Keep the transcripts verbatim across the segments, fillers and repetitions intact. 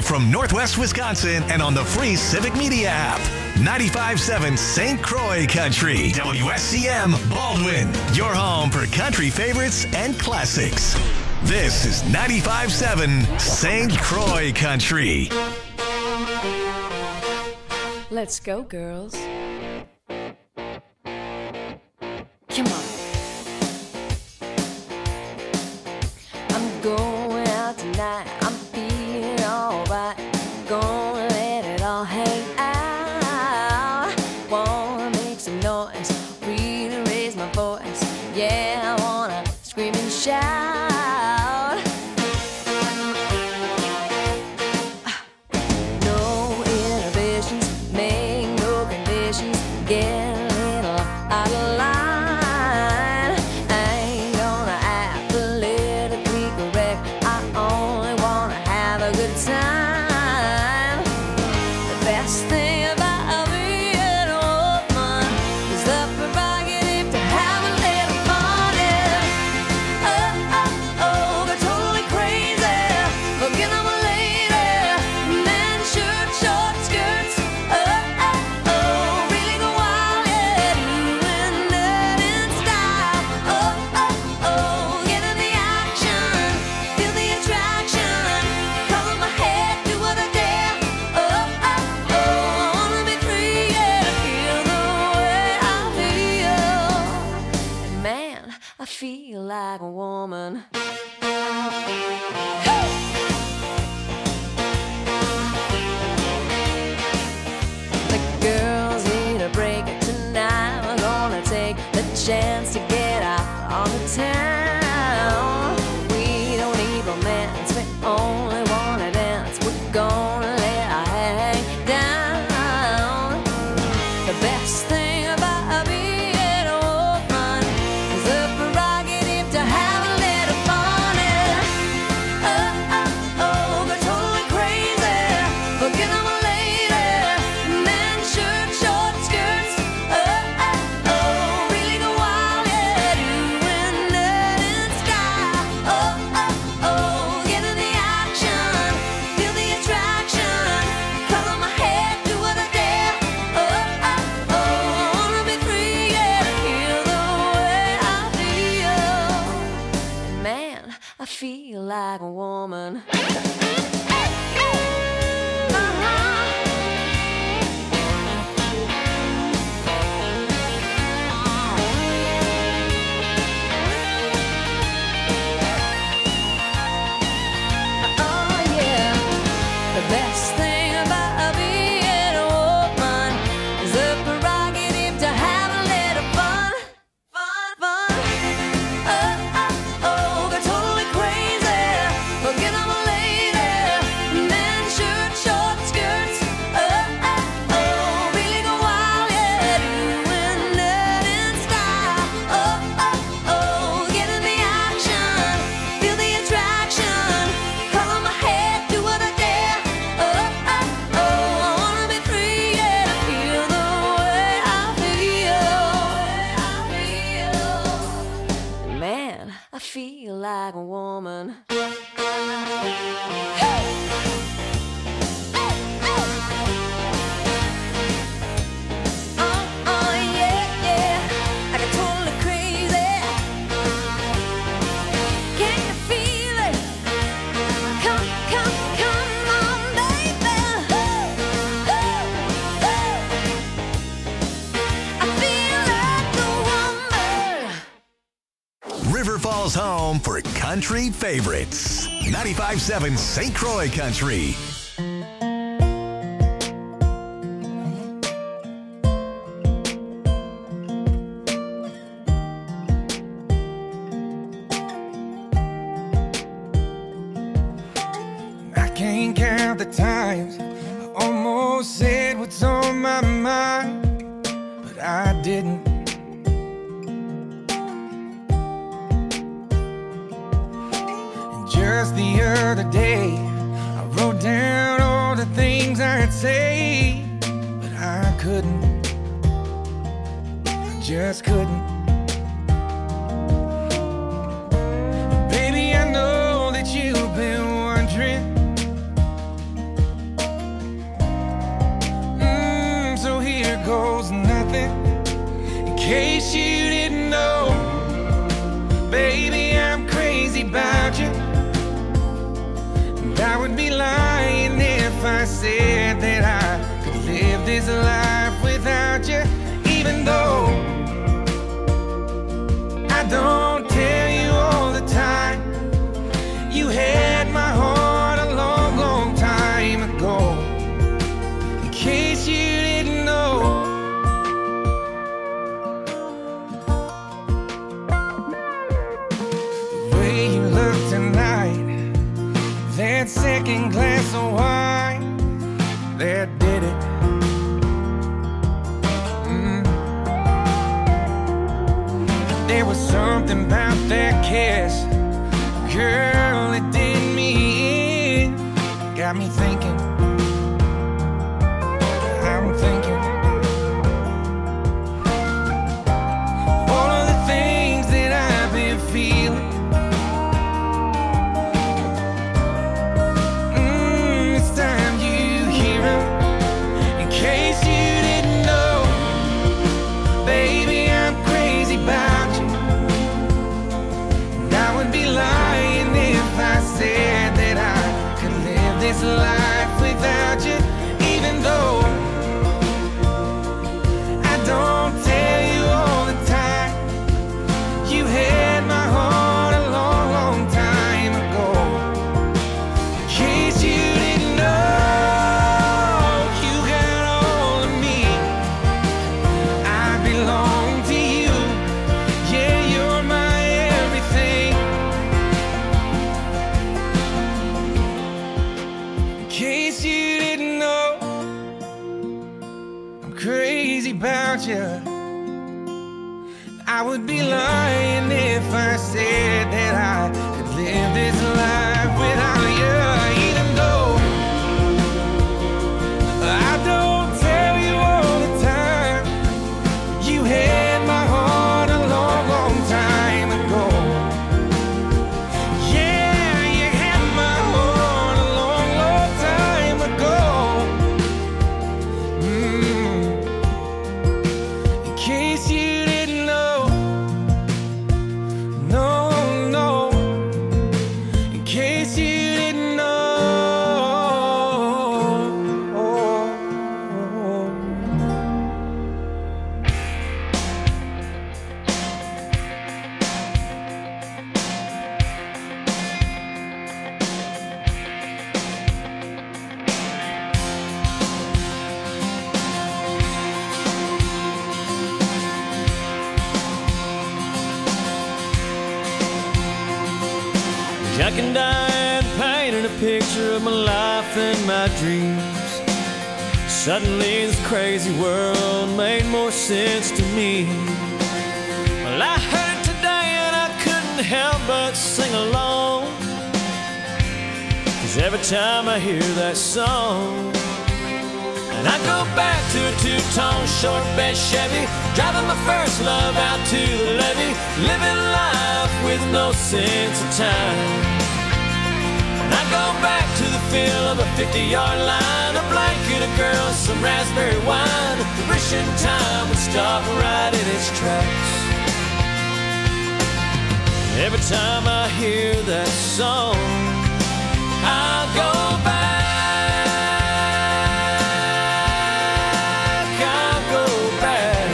Live from Northwest Wisconsin and on the free Civic Media app. ninety-five point seven Saint Croix Country. W S C M Baldwin. Your home for country favorites and classics. This is ninety-five point seven Saint Croix Country. Let's go, girls. Come on. I'm going out tonight. I'm feeling alright. Gonna let it all hang out. Wanna make some noise, really raise my voice. Yeah, I wanna scream and shout. No inhibitions, make no conditions. Get a little out of line. I ain't gonna act politically correct. I only wanna have a good time. The best thing about being a woman is the prerogative to have a little fun. Yeah. Oh, oh, oh, they're totally crazy. Forget I'm a lady. Men, shirt, short skirts. Oh, oh, oh, really go wild. Yeah, doing that in style. Oh, oh, oh, get in the action. Feel the attraction. Color my head, do what I dare. Oh, oh, oh, I wanna be free, yeah, to feel the way I feel. And man, I feel like a woman. The girls need a break tonight. We're gonna take the chance to get out on the town. We don't need romance, we only wanna dance. We're gonna let our hair hang down. The best thing about being a woman is the prerogative to have a little fun. Yeah. Oh, oh, oh, they're totally crazy. Forget I'm a lady. Men, shirt, short skirts. Oh, oh, oh, really go wild. Yeah, doing that in style. Oh, oh, oh, get in the action. Feel the attraction. Color my head, do what I dare. Oh, oh, oh, I wanna be free, yeah, to feel the way I feel. And man, I feel like a woman. Oh yeah, the best thing about being a woman is the prerogative to have a little fun, fun, fun. Oh, oh, oh, they're totally crazy. Forget I'm a lady. Men, shirt, short skirts. Oh, oh, oh, really go wild, yeah, doing that in style. Oh, oh, oh, get in the action. Feel the attraction. Color my head, do what I dare. Oh, oh, oh, I wanna be free, yeah, to feel the way I feel. Man, I feel like a woman. Oh, oh, yeah, yeah, I get totally crazy. Can you feel it? Come, come, come on, baby. I feel like a woman. River Falls home for country favorites. ninety-five point seven Saint Croix Country. I can't count the times I almost said what's on my mind, but I didn't. And just the other day, I wrote down all the things I'd say, but I couldn't. I just couldn't. Baby, I know that you've been wondering I don't tell you all the time. You had my heart a long, long time ago. In case you didn't know. The way you look tonight, that second glass of wine, that did it. Mm. There was something about that kiss, girl, it did me in. Got me thinking, I'm thinking all of the things that I've been feeling. Mm, it's time you hear them. In case you didn't know, baby, I'm crazy about you. And I would be lying if I said that I could live this life without you, even though I don't tell you all the time. You had my heart a long, long time ago. In case you didn't know, you got all of me. I belong to you. Yeah, you're my everything. In case you didn't know, I'm crazy about you. I would be lying if I said that I could live this life without you, even though I don't tell you all the time. You had my heart a long, long time ago. Yeah, you had my heart a long, long time ago. Mm. In case you didn't know, no, no. In case you didn't know. Jack and Diane painted a picture of my life and my dreams. Suddenly this crazy world made more sense to me. Well, I heard it today and I couldn't help but sing along. 'Cause every time I hear that song, and I go back to a two-tone short bed Chevy, driving my first love out to the levee, living life with no sense of time. And I go back to the feel of a fifty-yard line, a blanket of girls, some raspberry wine, wishing time would stop right in its tracks. Every time I hear that song, I go back, I go back.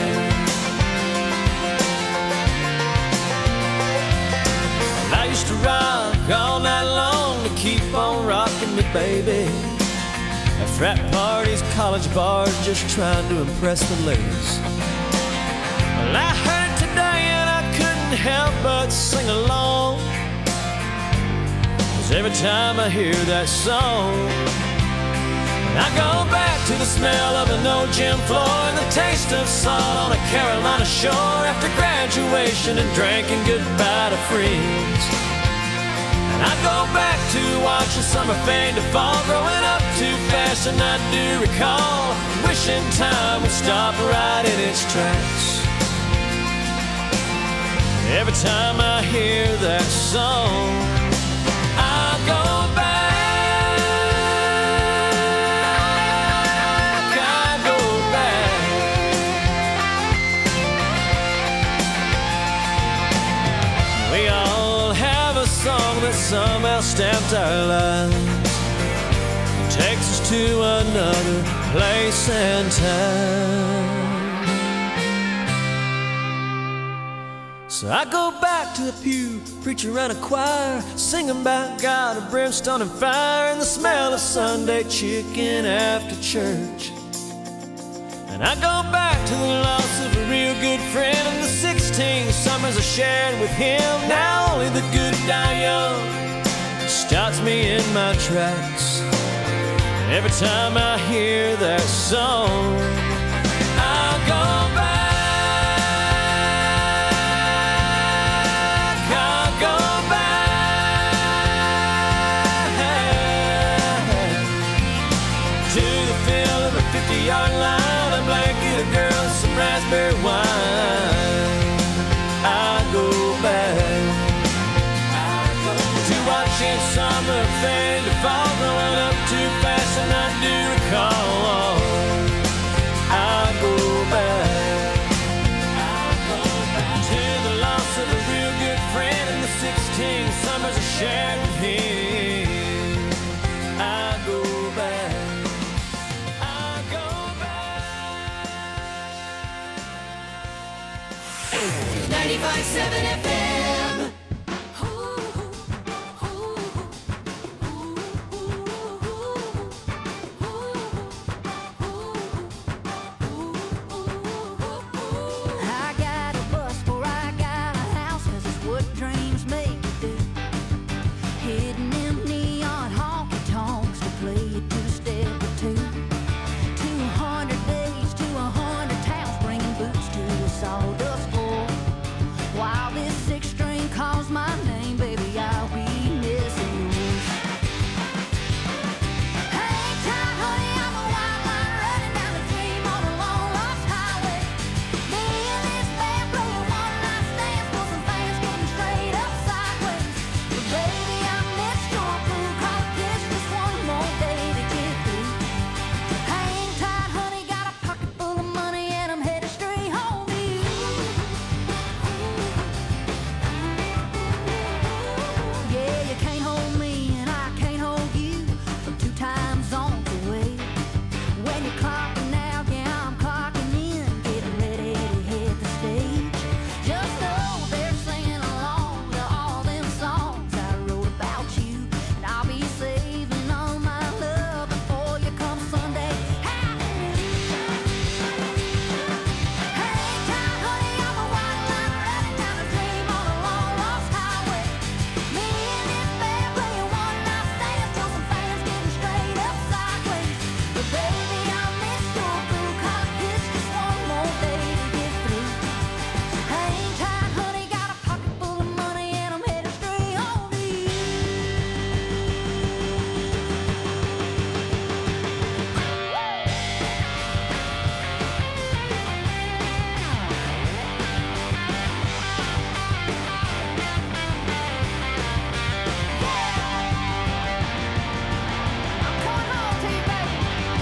Well, I used to rock all night long to keep on rocking me, baby. At frat parties, college bars, just trying to impress the ladies. Well, I heard it today and I couldn't help but sing along. 'Cause every time I hear that song, I go back to the smell of an old gym floor and the taste of salt on a Carolina shore after graduation and drinking goodbye to friends. And I go back to watching summer fade to fall, growing up too fast, and I do recall wishing time would stop right in its tracks. Every time I hear that song, I go back, I go back. We all have a song that somehow stamped our lives, it takes us to another place and time. So I go back to the pew, preacher and a choir, singing about God and brimstone and fire, and the smell of Sunday chicken after church. And I go back to the loss of a real good friend and the sixteen summers I shared with him. Now only the good die young stops me in my tracks. And every time I hear that song, I'll go back. I'll go back to the field of a fifty-yard line, a blanket of girls, some raspberry wine. I go back to watching summer fade to fall, growing up too fast, and I do recall. I go back to the loss of a real good friend and the sixteen summers I shared with him. I go back. ninety-five point seven F M. I got a bus before I got a house, 'cause it's what dreams make you do. Hitting them neon honky tonks to play a two-step or two. two hundred days to one hundred towns, bringing boots to a sawdust floor. While this six string calls my name, baby, I'll be missing you. Hang tight, honey, I'm a white line running down the dream on a long lost highway. Me and this band playing one night stands for some fans getting straight up sideways. But baby, I missed your blue collar kiss, just one more day to get through. Hang tight, honey, got a pocket full of money and I'm headed straight home to you. Yeah, you can't hold me and I can't hold you from two time zones away. When you're clocking out, yeah, I'm clocking in, getting ready to hit the stage. Just know they're singing along to all them songs I wrote about you, and I'll be saving all my love before you come Sunday. Hallelujah. Hang tight, honey, I'm a white line running down a dream on a long lost highway. Me and this band playing one night stands till some fans getting straight up sideways. But baby, I missed your blue collar kiss, just one more day to get through. Hang tight, honey, got a pocket full of money and I'm headed straight home to you. I'm coming home to you, baby.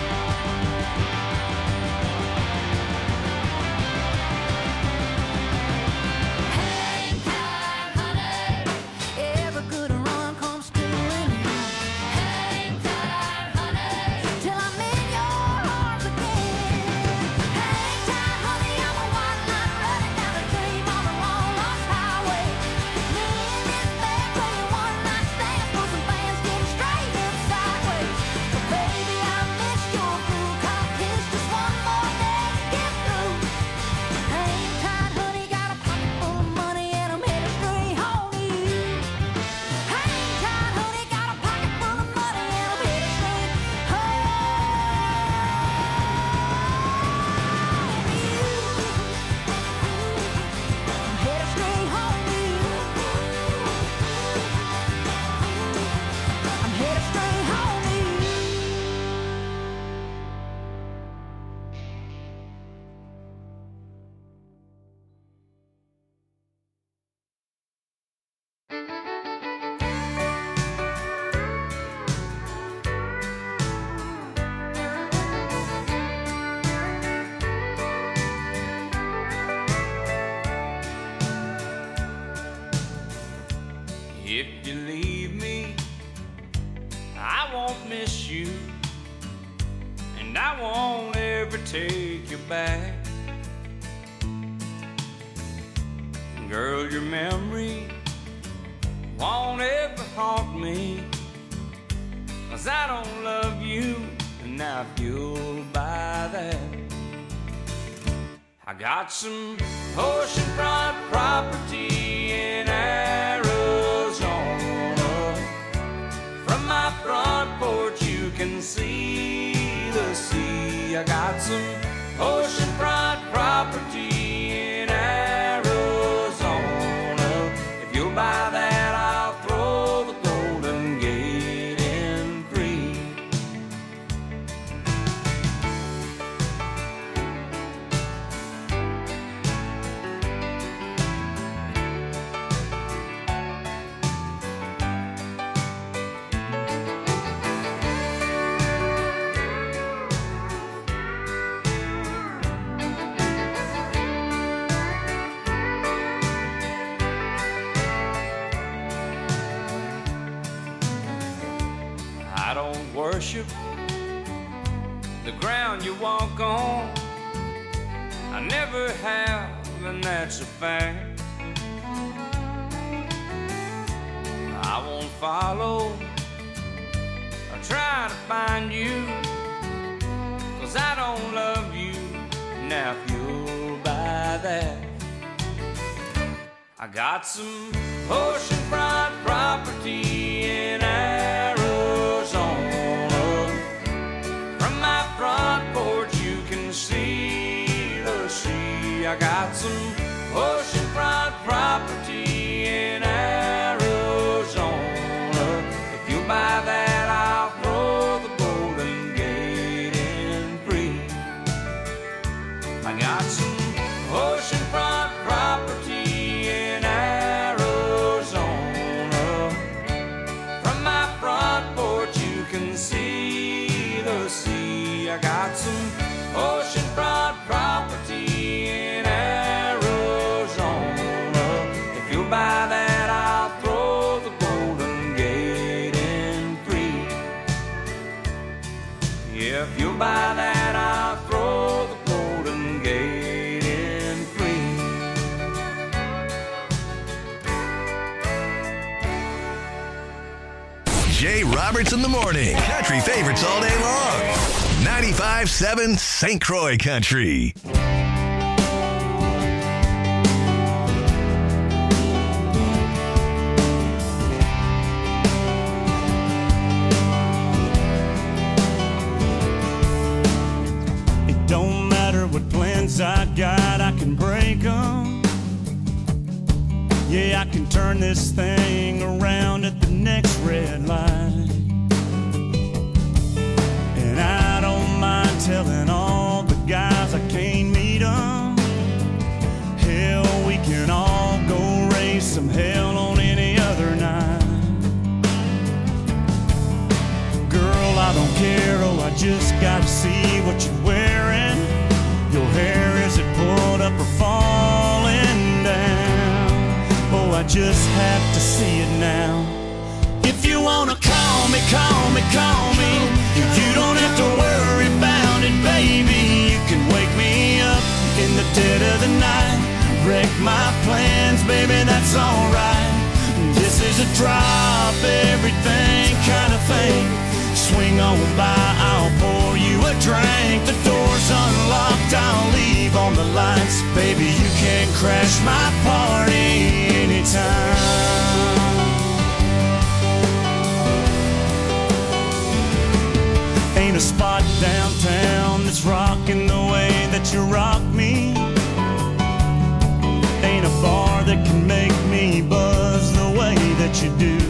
Hang tight, honey. Every good run comes to an end. Hang tight, honey, till I'm in your arms again. Hang tight, honey, I'm a white line running down a dream on a long lost highway. Me and this band playing one night stands for some fans getting straight up sideways. But baby, I missed your blue collar kiss, just one more day to get through. Hang tight, honey, got a pocket full of money and I'm headed straight home to you. Hang tight, honey, got a pocket full of money and I'm headed straight home to you. I'm headed straight home to you. I'm headed straight home to you. If you leave me, I won't miss you, and I won't ever take you back. Girl, your memory won't ever haunt me, 'cause I don't love you, and now if you'll buy that, I got some oceanfront property in Arizona. From my front porch you can see the sea. I got some oceanfront property in Arizona. If you'll buy that, I'll throw the Golden Gate in free. I don't worship the ground you walk on. I never have, and that's a fact. I won't follow or try to find you, 'cause I don't love you. Now if you'll buy that, I got some oceanfront property in Arizona. From my front porch you can see the sea. I got some oceanfront property in Arizona. If you buy that, I'll throw the Golden Gate in free. I got some oceanfront property in Arizona. From my front porch you can see the sea. I got some oceanfront property in Arizona. If you'll buy that, I'll throw the Golden Gate in free. Yeah, if you'll buy that, I'll throw the Golden Gate in free. Jay Roberts in the morning. Country favorites all day long. ninety-five seven Saint Croix Country. It don't matter what plans I got, I can break them. Yeah, I can turn this thing around at the next red light. And I don't mind telling all the guys I can't meet them. Hell, we can all go raise some hell on any other night. Girl, I don't care, oh, I just gotta see what you're wearing. Your hair, is it pulled up or falling down? Oh, I just have to see it now. If you wanna call me, call me, call me. You don't have to worry about it, baby. You can wake me up in the dead of the night. Wreck my plans, baby, that's alright. This is a drop everything kind of thing. Swing on by, I'll pour you a drink. The door's unlocked, I'll leave on the lights. Baby, you can crash my party anytime. Ain't a spot downtown that's rocking the way that you rock me. Ain't a bar that can make me buzz the way that you do.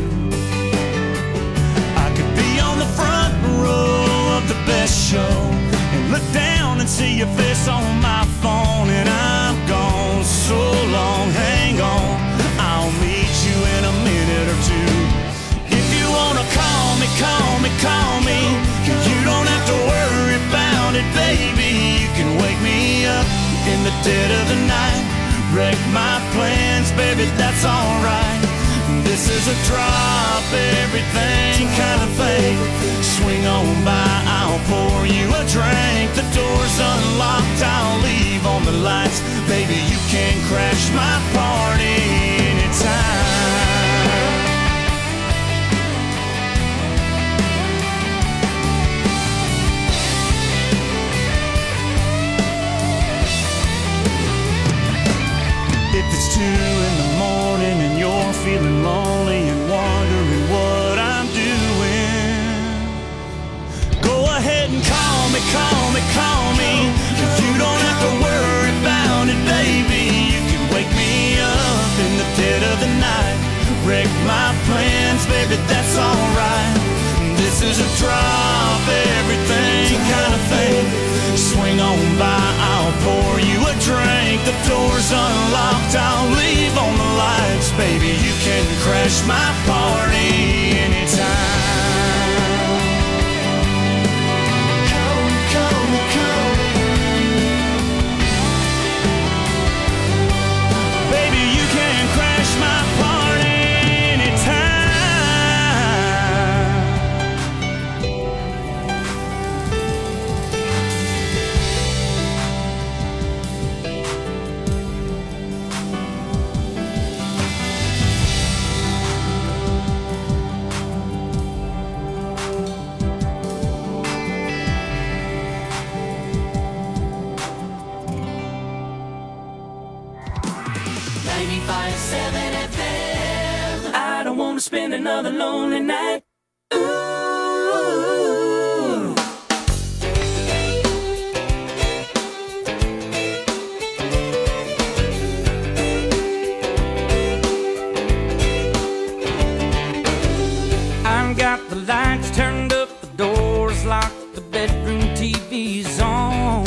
I could be on the front row of the best show and look down and see your face on my phone, and I'm gone so long, hang on, I'll meet you in a minute or two. If you wanna call me, call me, call me. You don't have to worry about it, baby. You can wake me up in the dead of the night. Wreck my plans, baby, that's alright. This is a drop everything kind of thing. Swing on by, I'll pour you a drink. The door's unlocked, I'll leave on the lights. Baby, you can crash my party wreck my plans, baby, that's alright. This is a drop everything kind of thing. Swing on by, I'll pour you a drink. The door's unlocked, I'll leave on the lights. Baby, you can crash my party anytime. Come, come, come. Baby, you can crash my party anytime. ninety-five seven F M. I don't want to spend another lonely night. Ooh. I've got the lights turned up, the doors locked, the bedroom T V's on.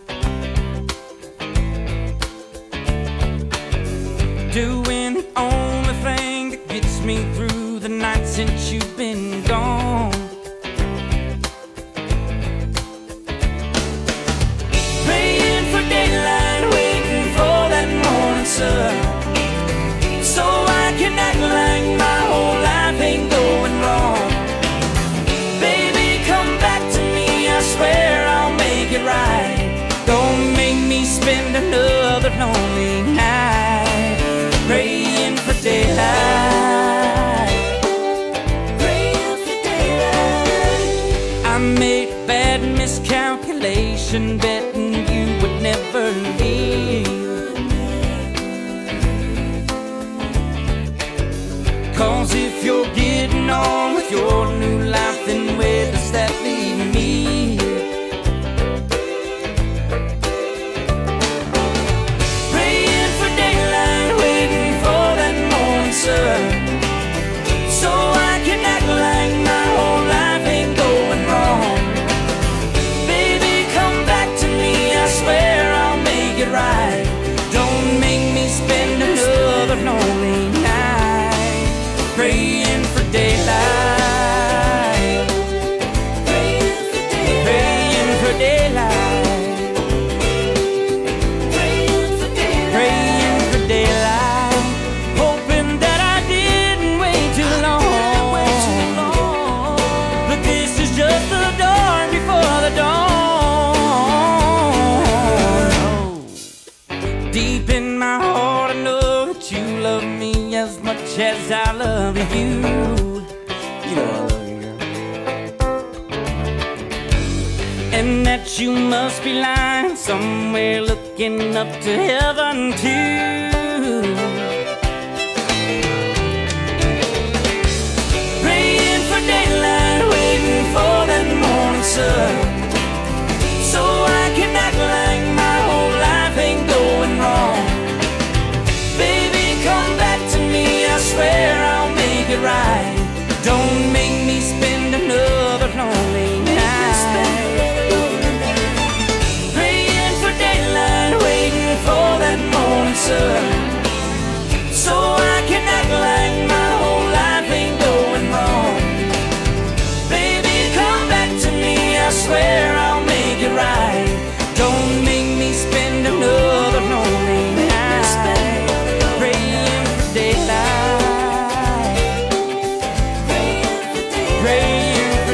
Doing the only thing that gets me through the night since you've been gone. Praying for daylight, waiting for that morning sun, so I can act like my whole life ain't going wrong. Baby, come back to me, I swear I'll make it right. Don't make me spend another lonely night. Praying for daylight, praying for daylight. I made a bad miscalculation, betting you would never leave. Cause if you're getting on with your new life, then where does that leave me? So I can act like my whole life ain't going wrong. Baby, come back to me, I swear I'll make it right. Don't make me spend another lonely night. Praying for daylight, praying for daylight, praying for daylight, praying for daylight, praying for daylight. Deep in my heart I know that you love me as much as I love you. You know I love you, girl. And that you must be lying somewhere looking up to heaven too. Praying for daylight, waiting for that morning sun, so I can act like my whole life ain't going wrong. Baby, come back to me, I swear I'll make it right. Don't make me spend another lonely night. Praying for daylight, waiting for that morning sun, so I can act like my whole life ain't going wrong. Baby, come back to me, I swear I'll make it right. Don't make me spend another lonely night. Praying for daylight, praying for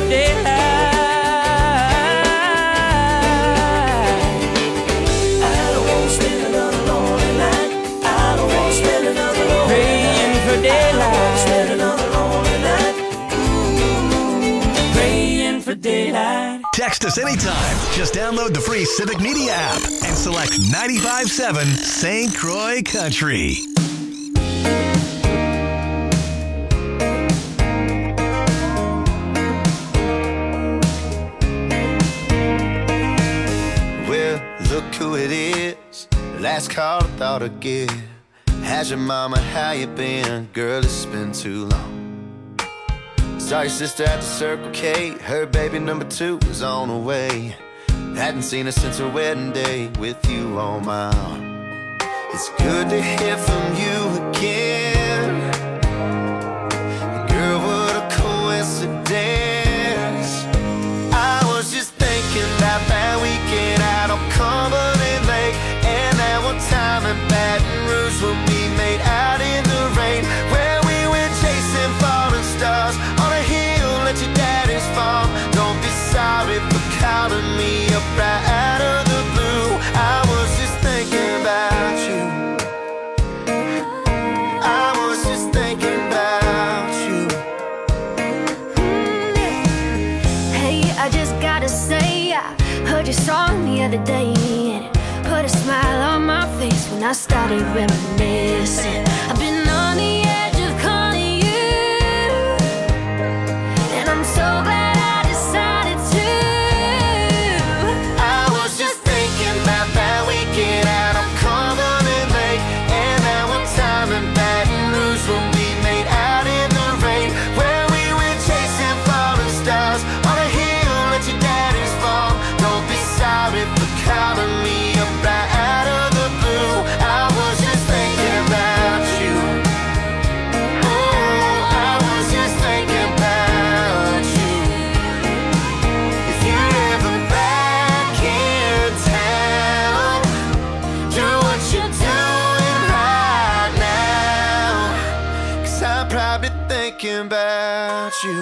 daylight. I don't want to spend another lonely night. I don't want to spend another lonely night. Praying for daylight, spend another lonely night. Ooh, praying for daylight. Text us anytime. Just download the free Civic Media app and select ninety-five point seven Saint Croix Country. Well, look who it is. Last call I thought I'd give. How's your mama, how you been? Girl, it's been too long. Saw your sister at the Circle K. Her baby number two was on the way. Hadn't seen her since her wedding day with you on my arm. It's good to hear from you again. Girl, what a coincidence. I was just thinking about that weekend out on Cumberland Lake, and that one time in Baton Rouge when we made out in the rain, where we went chasing falling stars on a hill at your daddy's farm. Don't be sorry for calling me up right out of the blue. I was just thinking about you. I was just thinking about you. Hey, I just gotta say, I heard your song the other day, and it put a smile on my face when I started reminiscing. I've been on the edge of calling you, and I'm so glad I decided to. I was just thinking about that weekend out on Cumberland Lake, and that one time in Baton Rouge when we made out in the rain, where we went chasing falling stars on a hill at your daddy's farm. Don't be sorry for calling me up right out of the blue. I was just thinking about you. Oh, I was just thinking about you. If you're ever back in town, do what you're doing right now, 'cause I'm probably thinking about you.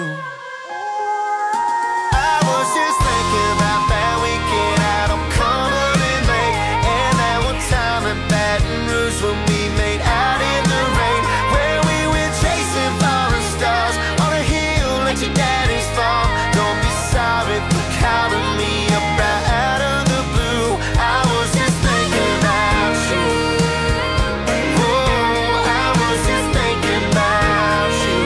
I was just thinking about that weekend out on Cumberland Lake, and that one time in Baton Rouge when we made out in the rain, where we went chasing falling stars on a hill at your daddy's farm. Don't be sorry for calling me up right out of the blue. I was just thinking about you. Oh, I was just thinking about you.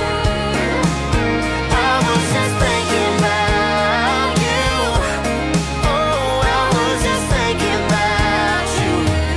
I was just thinking about you. Oh, I was just thinking about you.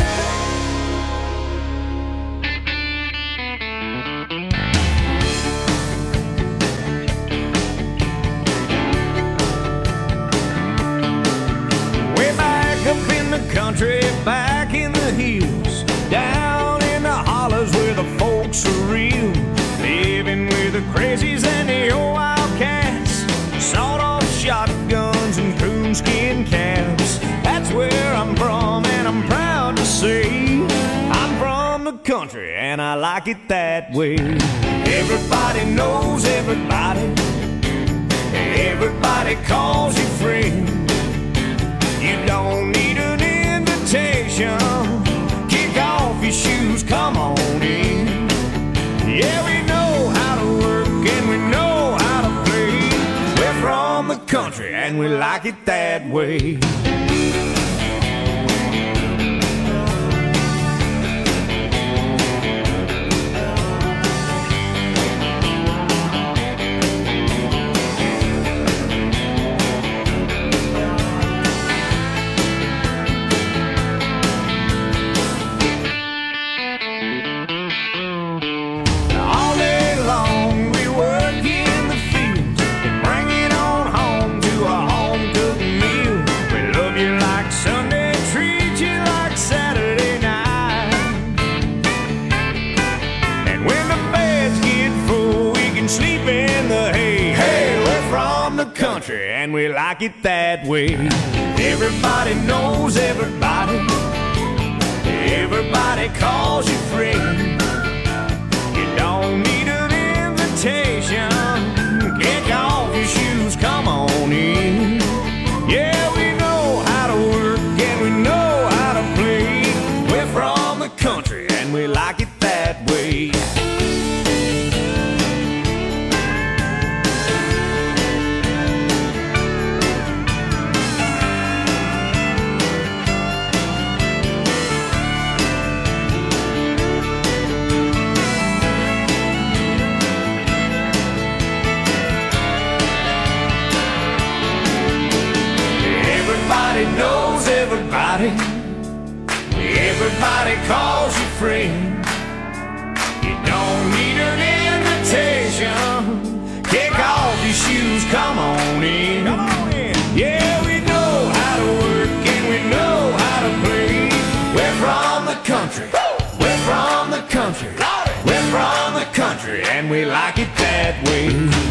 Way back up in the country, back in the hills, down in the hollers where the folks are real, living with the crazies and the old wildcats, sawed-off shotguns and coonskin caps. That's where I'm from, and I'm proud to say I'm from the country, and I like it that way. Everybody knows everybody, everybody calls you friend. You don't need an invitation. Kick off your shoes, come on in. Yeah, we know how to work and we know how to play. We're from the country and we like it that way. All day long we work in the fields and bring it on home to a home-cooked meal. We love you like Sunday, treat you like Saturday night. And when the beds get full, we can sleep in the hay. Hey, we're from the country and we like it that way. Everybody knows everybody, everybody calls you friend. You don't need an invitation. Kick off your shoes, come on in. Yeah, we know how to work and we know how to play. We're from the country and we like it that way. Everybody knows everybody, everybody calls you friend. country. We're from the country and we like it that way.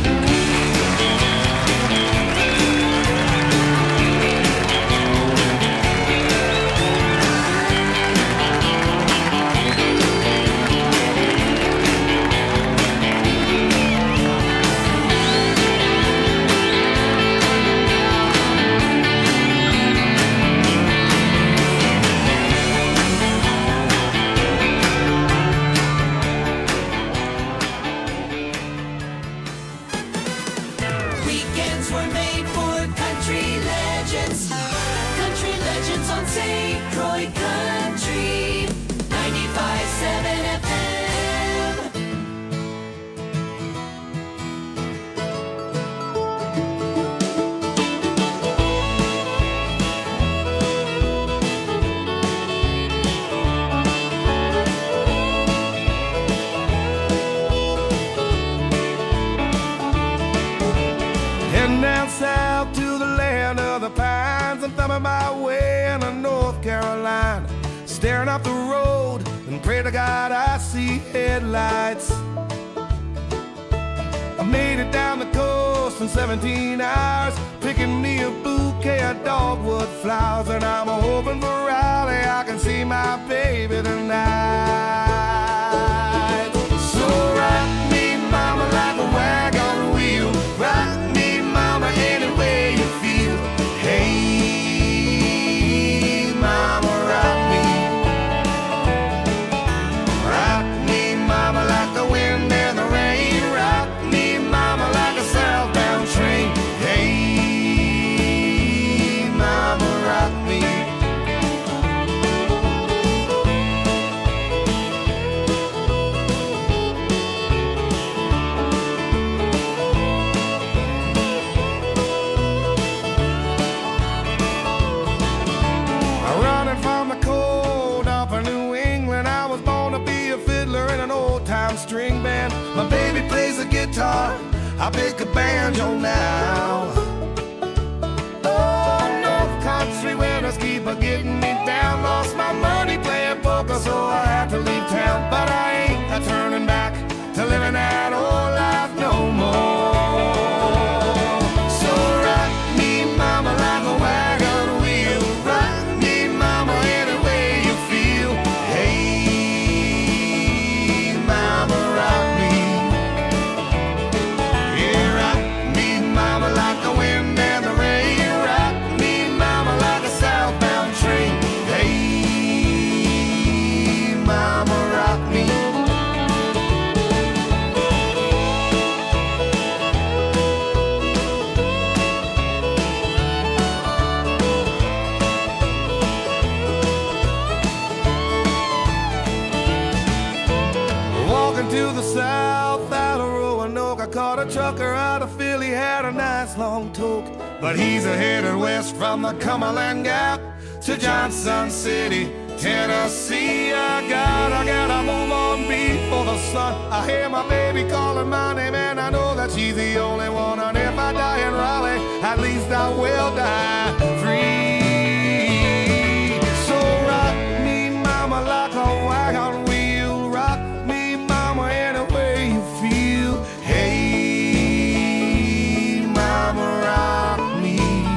My way into North Carolina, staring up the road and pray to God I see headlights. I made it down the coast in seventeen hours, picking me a bouquet of dogwood flowers, and I'm hoping for Raleigh I can see my baby tonight. So rock me, mama, like a wagon wheel. Rock me, mama, any way you feel. Hey, string band. My baby plays the guitar, I pick a banjo now. Oh, North Country winners keep a getting me down. Lost my money playing poker, so I had to leave town. But I ain't a turning back to living that old life no more. So rock me, mama, like a wagon wheel. Rock me, mama, any way you feel. Hey, to the south out of Roanoke, I caught a trucker out of Philly, had a nice long toke. But he's a headed west from the Cumberland Gap to Johnson City, Tennessee. I gotta, gotta move on before the sun. I hear my baby calling my name and I know that she's the only one. And if I die in Raleigh, at least I will die free. So rock me, mama, like a wagon wheel. Rock me, mama, any way you feel. Hey, mama, rock me.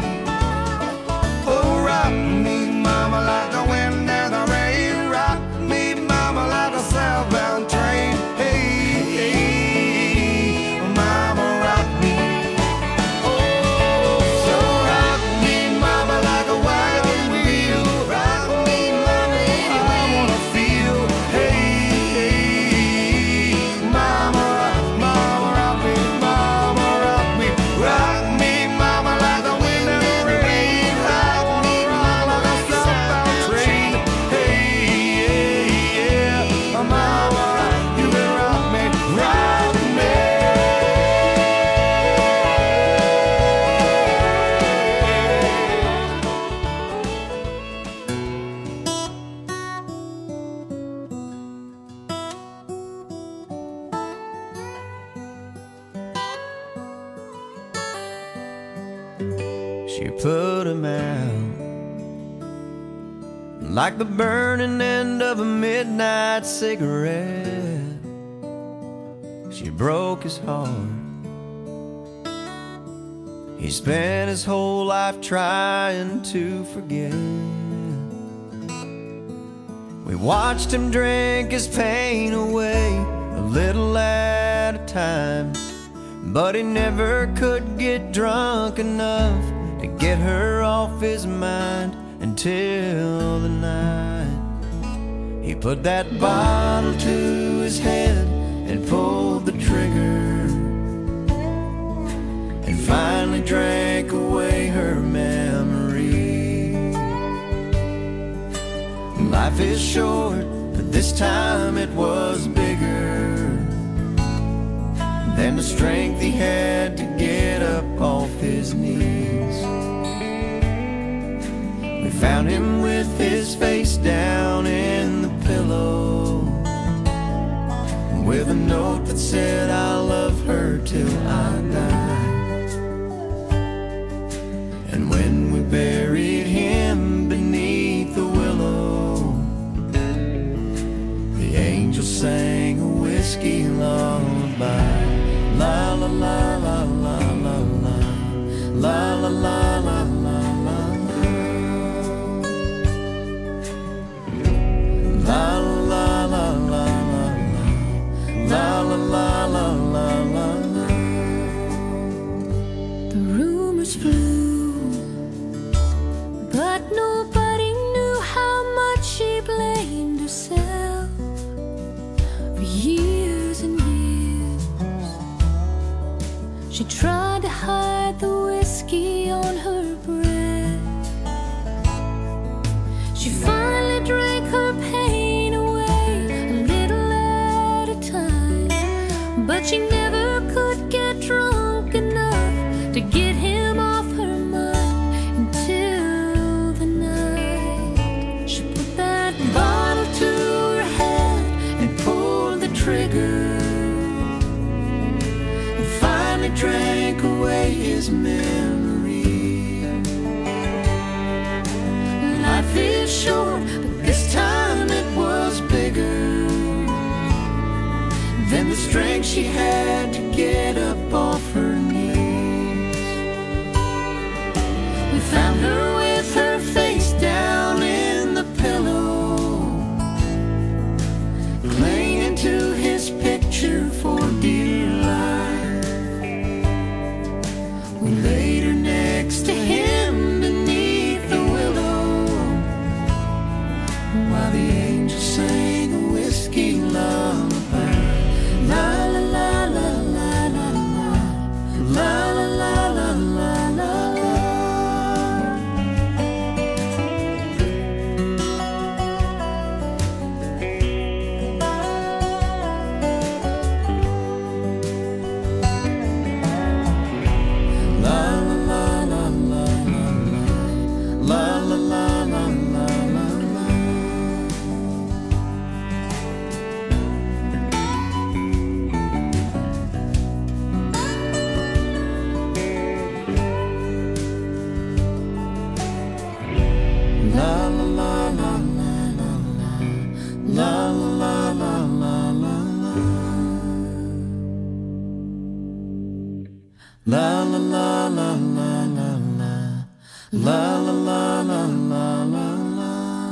Oh, rock me, mama, like the wind and the rain. Rock me, mama, like a southbound train. Hey, hey, mama, rock me. Oh, so rock me, mama, like a wagon wheel. Rock me, mama, any way I wanna feel. Hey, hey, mama, rock, mama, rock me, mama, rock me. Rock me, mama, like the wind and the rain. Rock me, mama, like a southbound train. Hey, hey, yeah, mama, you can rock me, rock me. She put him out like the burning end of a midnight cigarette. she broke his heart. He spent his whole life trying to forget. We watched him drink his pain away, a little at a time. But he never could get drunk enough to get her off his mind until the night he put that bottle to his head and pulled the trigger, and finally drank away her memory. Life is short, but this time it was bigger than the strength he had to get up off his knees. We found him with his face down in the pillow, with a note that said, "I love her till I die." And when we buried him beneath the willow, the angel sang a whiskey lullaby. La la la la la la la, la la la la la la, la la la la la, la la la la la la. The rumors flew, but nobody knew how much she blamed herself for years and years. She tried to hide the whiskey on her breath. She finally drank her pain away, a little at a time. But she never could get drunk enough to get him off her mind until the night she put that bottle to her head and pulled the trigger, drank away his memory. Life is short, but this time it was bigger than the strength she had to get up off her knees. We found her with her face down in the pillow, clinging to his picture for dear life. We laid her next to him beneath the willow, while the angel sang a whiskey lullaby. La la la la la la la, la la la la la la la. La la la la la la la, la la la la la la la.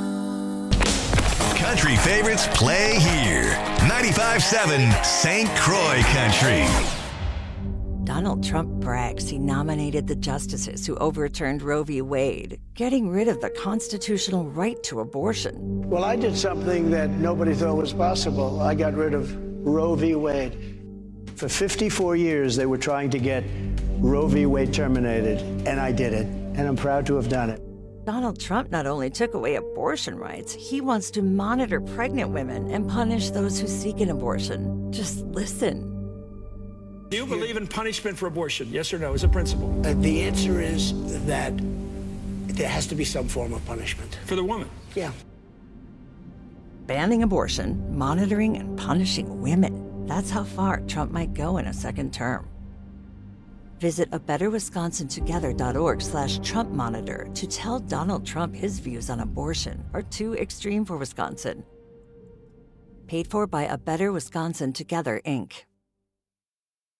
Country favorites play here. ninety-five point seven Saint Croix Country. Donald Trump brags he nominated the justices who overturned Roe v. Wade, getting rid of the constitutional right to abortion. Well, I did something that nobody thought was possible. I got rid of Roe v. Wade. For fifty-four years, they were trying to get Roe v. Wade terminated, and I did it, and I'm proud to have done it. Donald Trump not only took away abortion rights, he wants to monitor pregnant women and punish those who seek an abortion. Just listen. Do you believe in punishment for abortion? Yes or no, as a principle? Uh, the answer is that there has to be some form of punishment. For the woman? Yeah. Banning abortion, monitoring and punishing women. That's how far Trump might go in a second term. Visit a better wisconsin together dot org slash Trump monitor to tell Donald Trump his views on abortion are too extreme for Wisconsin. Paid for by A Better Wisconsin Together, Incorporated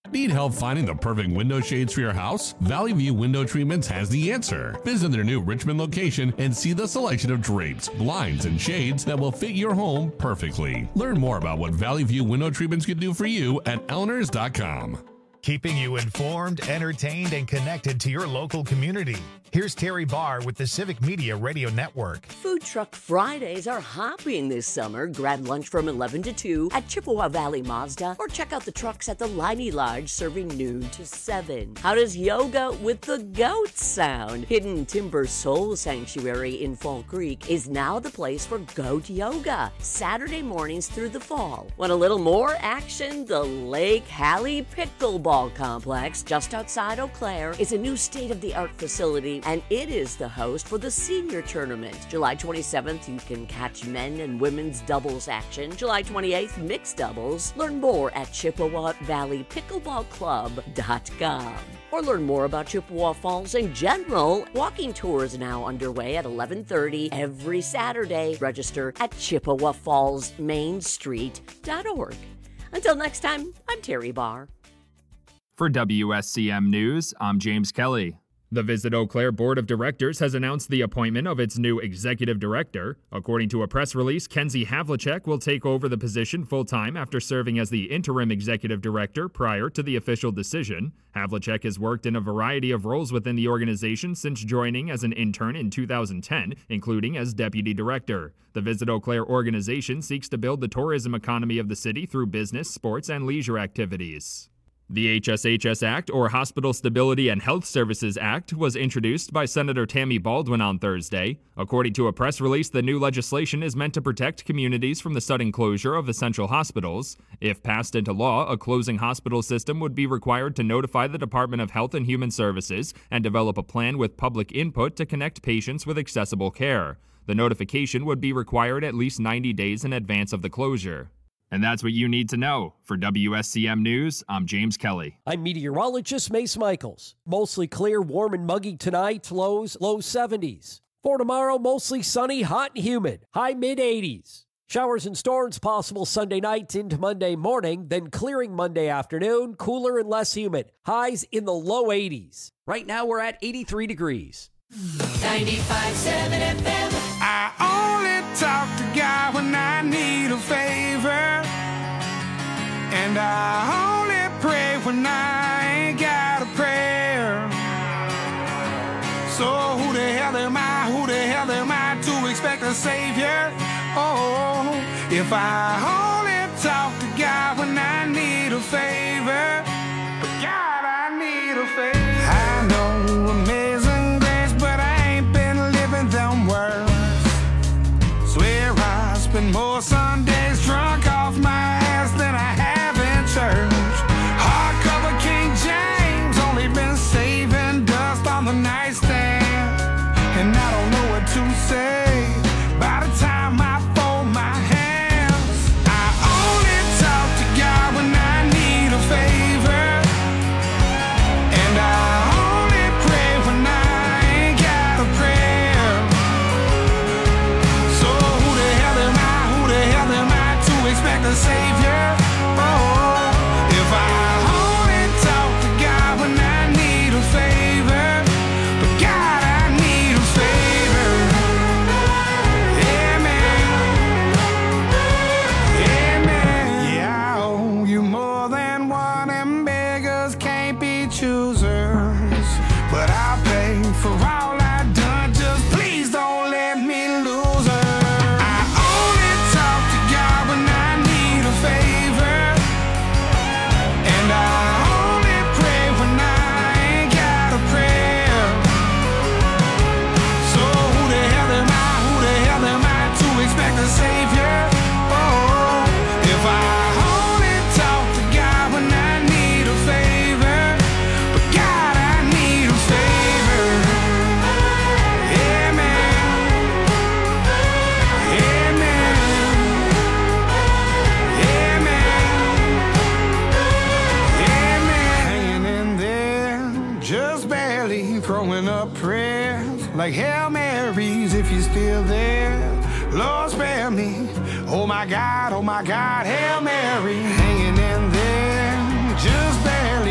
Need help finding the perfect window shades for your house? Valley View Window Treatments has the answer. Visit their new Richmond location and see the selection of drapes, blinds, and shades that will fit your home perfectly. Learn more about what Valley View Window Treatments can do for you at elinors dot com. Keeping you informed, entertained, and connected to your local community. Here's Terry Barr with the Civic Media Radio Network. Food Truck Fridays are hopping this summer. Grab lunch from eleven to two at Chippewa Valley Mazda, or check out the trucks at the Liney Lodge serving noon to seven. How does yoga with the goats sound? Hidden Timber Soul Sanctuary in Fall Creek is now the place for goat yoga, Saturday mornings through the fall. Want a little more action? The Lake Hallie Pickleball Complex, just outside Eau Claire, is a new state-of-the-art facility, and it is the host for the senior tournament. July twenty-seventh, you can catch men and women's doubles action. July twenty-eighth, mixed doubles. Learn more at Chippewa Valley Pickleball Club dot com. Or learn more about Chippewa Falls in general. Walking tours now underway at eleven thirty every Saturday. Register at chippewa falls main street dot org. Until next time, I'm Terry Barr. For W S C M News, I'm James Kelly. The Visit Eau Claire Board of Directors has announced the appointment of its new executive director. According to a press release, Kenzie Havlicek will take over the position full-time after serving as the interim executive director prior to the official decision. Havlicek has worked in a variety of roles within the organization since joining as an intern in two thousand ten, including as deputy director. The Visit Eau Claire organization seeks to build the tourism economy of the city through business, sports, and leisure activities. The H S H S Act, or Hospital Stability and Health Services Act, was introduced by Senator Tammy Baldwin on Thursday. According to a press release, the new legislation is meant to protect communities from the sudden closure of essential hospitals. If passed into law, a closing hospital system would be required to notify the Department of Health and Human Services and develop a plan with public input to connect patients with accessible care. The notification would be required at least ninety days in advance of the closure. And that's what you need to know. For W S C M News, I'm James Kelly. I'm meteorologist Mace Michaels. Mostly clear, warm and muggy tonight, lows low seventies. For tomorrow, mostly sunny, hot and humid, high mid eighties. Showers and storms possible Sunday night into Monday morning, then clearing Monday afternoon, cooler and less humid, highs in the low eighties. Right now we're at eighty-three degrees. ninety-five point seven F M. I only talk to God when I need a favor, and I only pray when I ain't got a prayer. So who the hell am I, who the hell am I to expect a savior? Oh, if I only talk to God when I need a favor, but God, I need a favor. I know amazing grace, but I ain't been living them words. Swear I spend more Sundays drunk off my ass than I have in church. Hardcover King James, only been saving dust on the nightstand, and I don't know what to say by the time I fold my hands. I only talk to God when I need a favor, and I only pray when I ain't got a prayer. So who the hell am I, who the hell am I to expect a savior? Oh, if I only talk to God when I need a favor, but God, I need a favor. Amen. Amen. Yeah, I owe you more than one, and beggars can't be choosers, but I'll pay for all I done. Just please don't let me lose her. I only talk to God when I need a favor, and I only pray when I ain't got a prayer. So who the hell am I, who the hell am I to expect a savior? Oh, if I only talk to God when I need a favor, but God, I need a favor. Amen. Amen. Amen. Amen. Hanging in there, just barely throwing up prayers like Hail Marys if you're still there. Lord, spare me. Oh my God, oh my God, Hail Mary. Hanging in there, just barely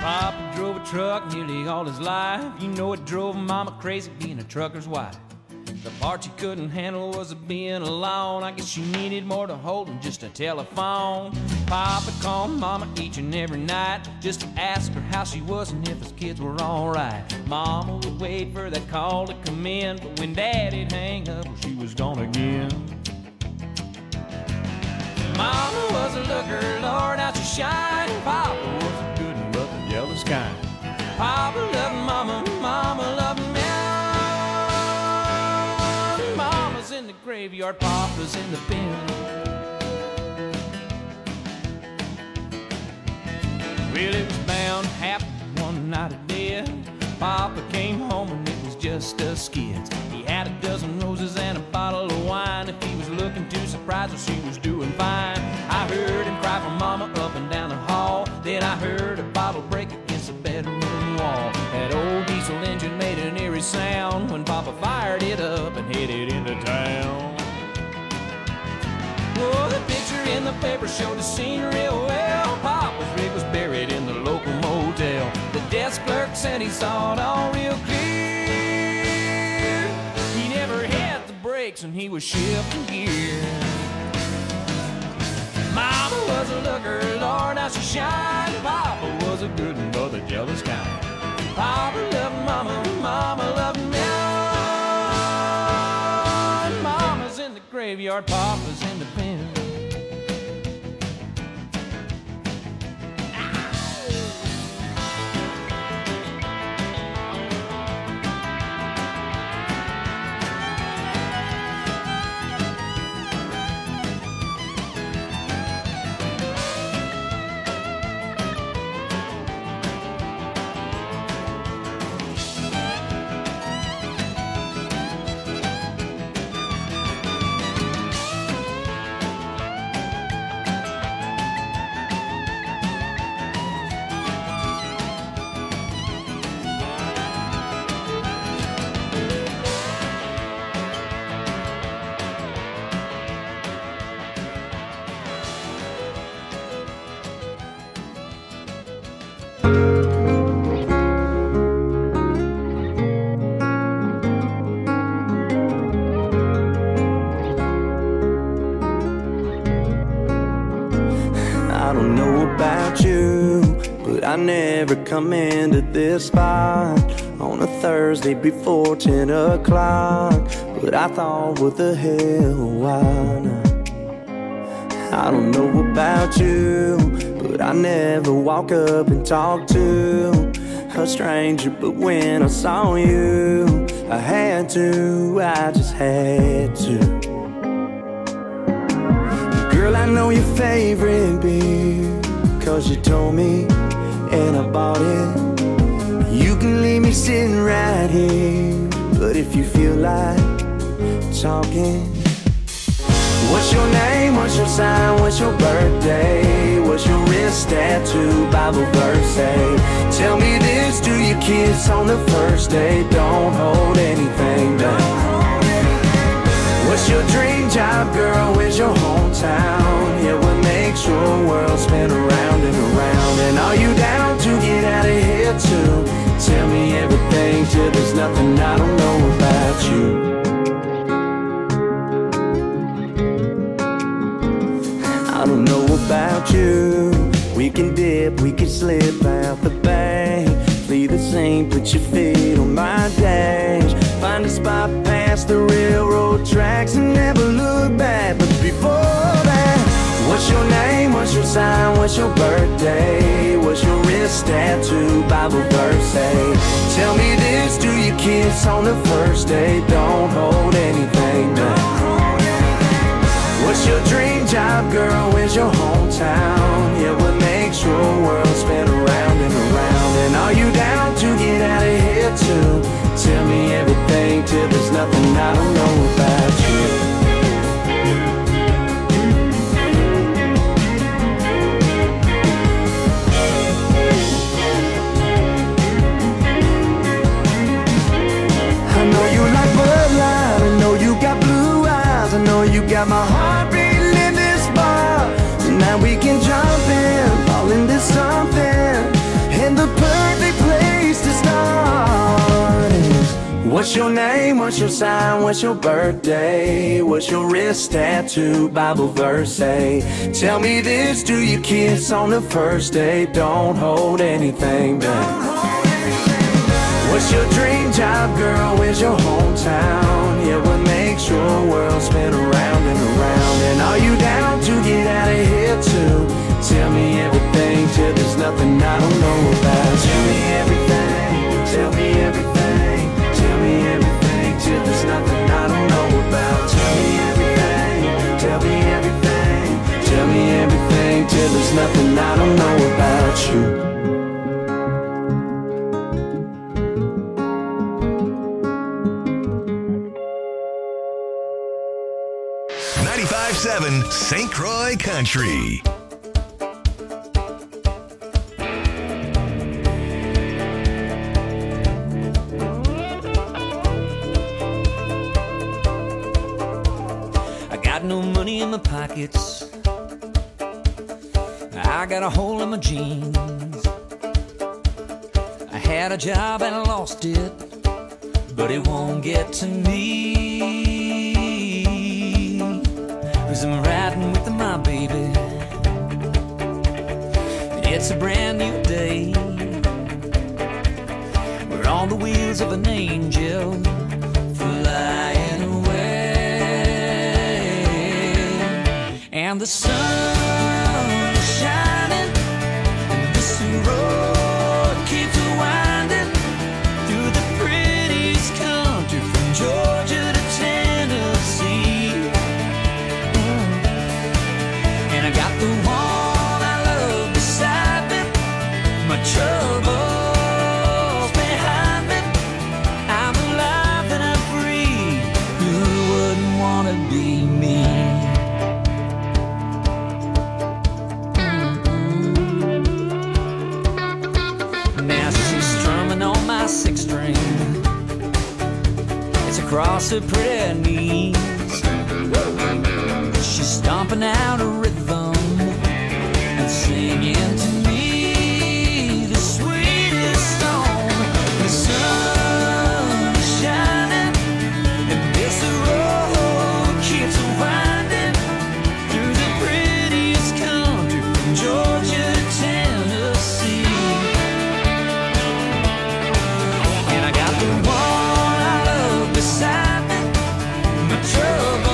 Papa drove a truck nearly all his life. You know it drove Mama crazy being a trucker's wife. The part she couldn't handle was being alone. I guess she needed more to hold than just a telephone. Papa called Mama each and every night just to ask her how she was and if his kids were alright. Mama would wait for that call to come in, but when Daddy'd hang up, well, she was gone again. Mama was a looker, Lord, how she shined. Papa was a good and but the jealous kind. Papa loved Mama, Mama loved me. Mama's in the graveyard, Papa's in the bin. Well, it was bound to happen one night of death. Papa came home and it was just us kids. He had a dozen roses and a bottle of wine. If he was looking too surprised, well, she was doing fine. I heard him cry for Mama up and down the hall. Then I heard a bottle break against the bedroom wall. That old diesel engine made an eerie sound when Papa fired it up and headed into town. Oh, the picture in the paper showed the scene real well. Papa's rig was buried in the local motel. The desk clerk said he saw it all real clear. He never had the brakes and he was shifting gear. Mama was a looker, Lord, how she shined. Papa was a good one, but the jealous kind. Papa loved Mama, Mama loved me. Mama's in the graveyard, Papa's in the pen. I never come into this spot on a Thursday before ten o'clock, but I thought, what the hell, why not? I don't know about you, but I never walk up and talk to a stranger, but when I saw you, I had to, I just had to. Girl, I know your favorite beer, cause you told me and I bought it. You can leave me sitting right here, but if you feel like talking, what's your name, what's your sign, what's your birthday, what's your wrist tattoo, Bible verse say? Tell me this, do you kiss on the first date? Don't hold anything back. What's your dream job, girl, where's your hometown? Yeah, what makes your world spin around and around? And are you down to get out of here too? Tell me everything till there's nothing I don't know about you. I don't know about you. We can dip, we can slip out the bank, flee the scene, put your feet on my dash, find a spot past the railroad tracks and never look back. But before that, what's your name, what's your sign, what's your birthday, what's your wrist tattoo, Bible verse say? Tell me this, do you kiss on the first date? Don't hold anything back. What's your dream job, girl, where's your hometown? Yeah, what makes your world spin around and around? And are you down to get out of here too? Tell me everything till there's nothing I don't know about you. I know you like Bud Light, I know you got blue eyes, I know you got my heart beating in this bar. Tonight we can jump in, What's your name? What's your sign? What's your birthday? What's your wrist tattoo? Bible verse say? Tell me this, do you kiss on the first date? Don't hold anything back. What's your dream job, girl? Where's your hometown? Yeah, what makes your world spin around and around? And are you down to get out of here too? Tell me everything till there's nothing I don't know about. Tell me everything, tell me everything, tell me everything till there's nothing I don't know about. Tell me everything, tell me everything, tell me everything till there's nothing I don't know about you. ninety-five seven Saint Croix Country. I got no money in my pockets. I got a hole in my jeans. I had a job and I lost it, but it won't get to me. 'Cause I'm riding with my baby. It's a brand new day. We're on the wheels of an angel flying away. And the sun is shining, and this road keeps winding through the prettiest country from Georgia to Tennessee. I got the one I love beside me, my troubles behind me. I'm alive and I'm free. Who wouldn't want to be me? Mm-hmm. Now she's strumming on my six string. It's across her pretty knees. She's stomping out a rhythm and singing to me the sweetest song. The sun is shining and this road keeps winding through the prettiest country from Georgia to Tennessee. And I got the one I love beside me, my trouble.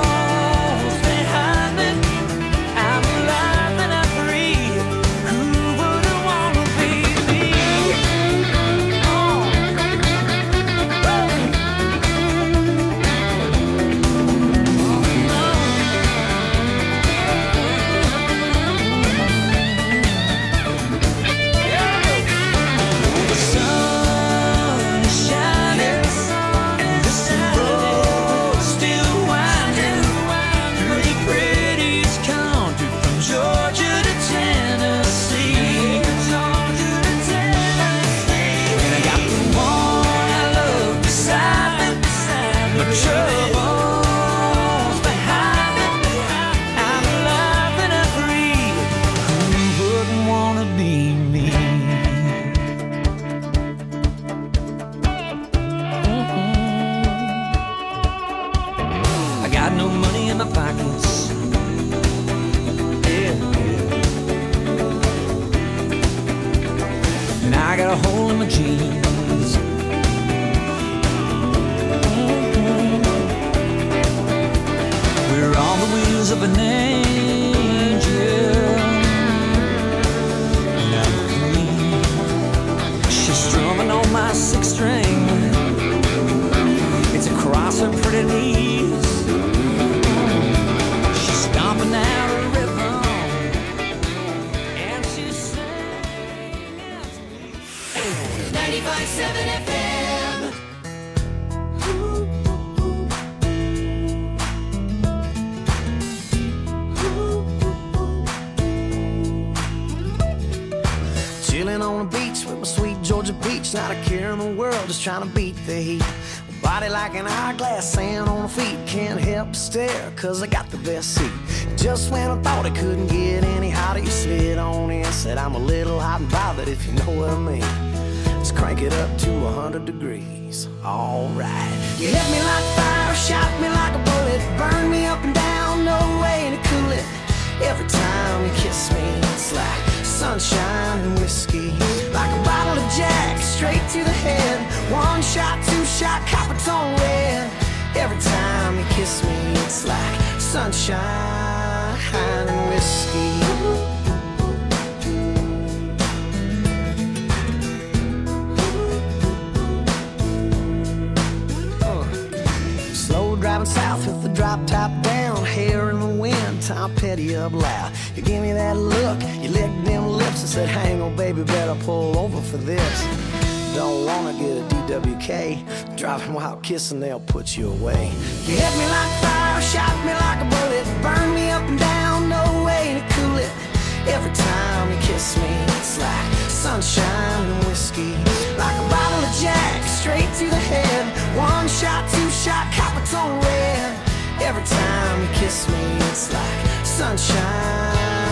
I got a hole in my jeans. We're on the wheels of an angel. And I'm free. She's strumming on my six string. It's across her pretty knees. She's stomping out a rhythm. And she's ninety-five seven F M. Chilling on the beach with my sweet Georgia peach, not a care in the world, just trying to beat the heat. Body like an hourglass, sand on the feet, can't help but stare, cause I got the best seat. Just when I thought it couldn't get any hotter, you slid on in, said I'm a little hot and bothered, if you know what I mean. Let's crank it up to one hundred degrees. All right. You hit me like fire, shot me like a bullet, burn me up and down, no way to cool it. Every time you kiss me, it's like sunshine and whiskey, like a bottle of Jack straight to the head. One shot, two shot, copper tone red. Every time you kiss me, it's like sunshine and whiskey. Driving south with the drop top down, hair in the wind, Tom Petty up loud. You gave me that look, you licked them lips and said, hang on baby, better pull over for this. Don't wanna get a D W K, driving while kissing, they'll put you away. You hit me like fire, shot me like a bullet, burn me up and down, no way to cool it. Every time you kiss me, it's like sunshine and whiskey, like a bottle of Jack straight to the head. One shot, two shot, copper tone red. Every time you kiss me, it's like sunshine